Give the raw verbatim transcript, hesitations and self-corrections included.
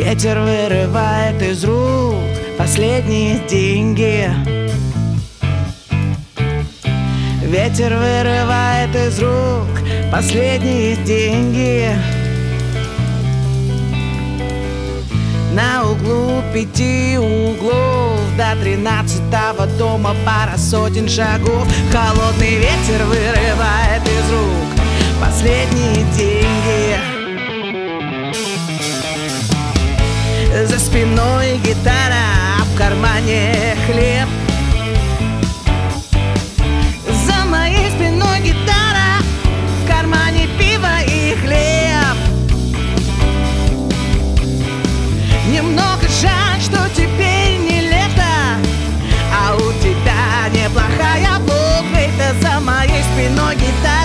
Ветер вырывает из рук последние деньги. Ветер вырывает из рук последние деньги. На углу пяти углов до тринадцатого дома пара сотен шагов. Холодный ветер вырывает из рук последние деньги. За спиной гитара, а в кармане хлеб. За моей спиной гитара, в кармане пиво и хлеб. Немного жаль, что теперь не лето, а у тебя неплохая буква. За моей спиной гитара.